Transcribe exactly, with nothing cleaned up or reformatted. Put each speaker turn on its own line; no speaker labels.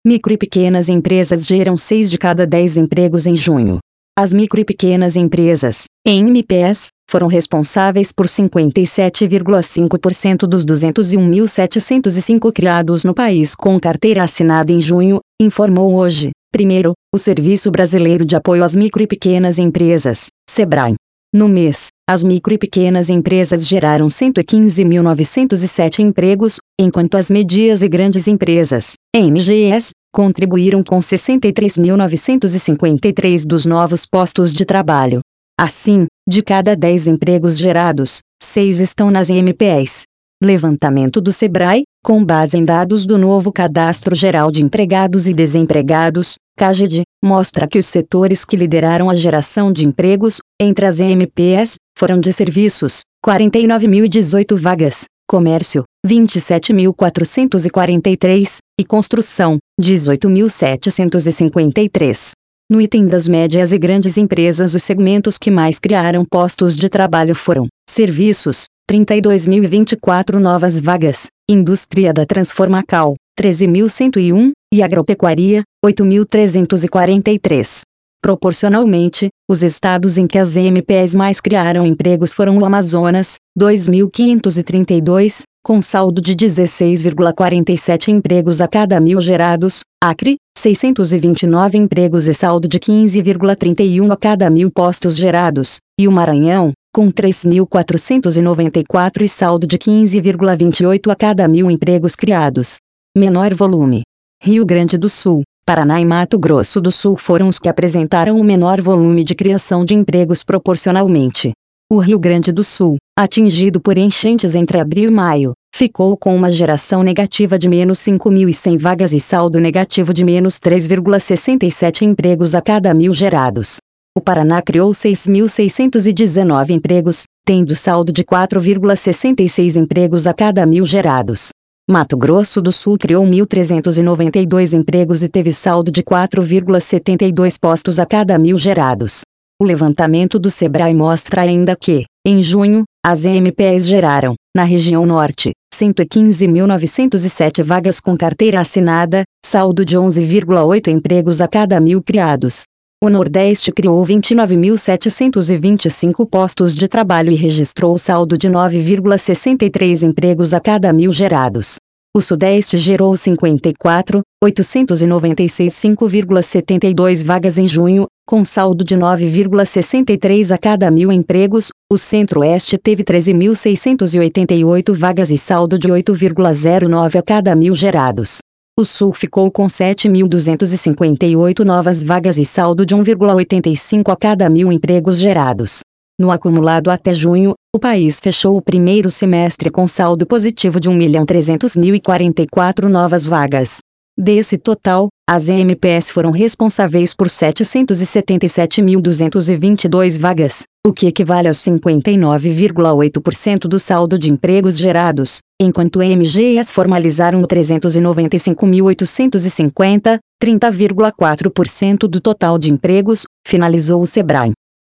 Micro e pequenas empresas geram seis de cada dez empregos em junho. As micro e pequenas empresas, M P S, foram responsáveis por cinquenta e sete vírgula cinco por cento dos duzentos e um mil setecentos e cinco criados no país com carteira assinada em junho, informou hoje, primeiro, o Serviço Brasileiro de Apoio às Micro e Pequenas Empresas, SEBRAE. No mês, as micro e pequenas empresas geraram cento e quinze mil novecentos e sete empregos, enquanto as médias e grandes empresas, M G S, contribuíram com sessenta e três mil novecentos e cinquenta e três dos novos postos de trabalho. Assim, de cada dez empregos gerados, seis estão nas M P S. Levantamento do SEBRAE, com base em dados do novo Cadastro Geral de Empregados e Desempregados, CAGED, mostra que os setores que lideraram a geração de empregos, entre as M P S, foram de serviços, quarenta e nove mil e dezoito vagas, comércio, vinte e sete mil quatrocentos e quarenta e três, e construção, dezoito mil setecentos e cinquenta e três. No item das médias e grandes empresas, os segmentos que mais criaram postos de trabalho foram: serviços, trinta e dois mil e vinte e quatro novas vagas, indústria da transformacal, treze mil cento e um, e agropecuária, oito mil trezentos e quarenta e três. Proporcionalmente, os estados em que as M P S mais criaram empregos foram o Amazonas, dois mil quinhentos e trinta e dois, com saldo de dezesseis vírgula quarenta e sete empregos a cada mil gerados, Acre, seiscentos e vinte e nove empregos e saldo de quinze vírgula trinta e um a cada mil postos gerados, e o Maranhão, com três mil quatrocentos e noventa e quatro e saldo de quinze vírgula vinte e oito a cada mil empregos criados. Menor volume. Rio Grande do Sul, Paraná e Mato Grosso do Sul foram os que apresentaram o menor volume de criação de empregos proporcionalmente. O Rio Grande do Sul, atingido por enchentes entre abril e maio, ficou com uma geração negativa de menos cinco mil e cem vagas e saldo negativo de menos três vírgula sessenta e sete empregos a cada mil gerados. O Paraná criou seis mil seiscentos e dezenove empregos, tendo saldo de quatro vírgula sessenta e seis empregos a cada mil gerados. Mato Grosso do Sul criou mil trezentos e noventa e dois empregos e teve saldo de quatro vírgula setenta e dois postos a cada mil gerados. O levantamento do SEBRAE mostra ainda que, em junho, as M P S geraram, na região norte, cento e quinze mil novecentos e sete vagas com carteira assinada, saldo de onze vírgula oito empregos a cada mil criados. O Nordeste criou vinte e nove mil setecentos e vinte e cinco postos de trabalho e registrou saldo de nove vírgula sessenta e três empregos a cada mil gerados. O Sudeste gerou cinquenta e quatro mil oitocentos e noventa e seis cinco vírgula setenta e dois vagas em junho, com saldo de nove vírgula sessenta e três a cada mil empregos. O Centro-Oeste teve treze mil seiscentos e oitenta e oito vagas e saldo de oito vírgula zero nove a cada mil gerados. O Sul ficou com sete mil duzentos e cinquenta e oito novas vagas e saldo de um vírgula oitenta e cinco a cada mil empregos gerados. No acumulado até junho, o país fechou o primeiro semestre com saldo positivo de um milhão trezentos mil e quarenta e quatro novas vagas. Desse total, as M P S foram responsáveis por setecentos e setenta e sete mil duzentos e vinte e dois vagas, o que equivale a cinquenta e nove vírgula oito por cento do saldo de empregos gerados, enquanto M G S formalizaram trezentos e noventa e cinco mil oitocentos e cinquenta, trinta vírgula quatro por cento do total de empregos, finalizou o SEBRAE.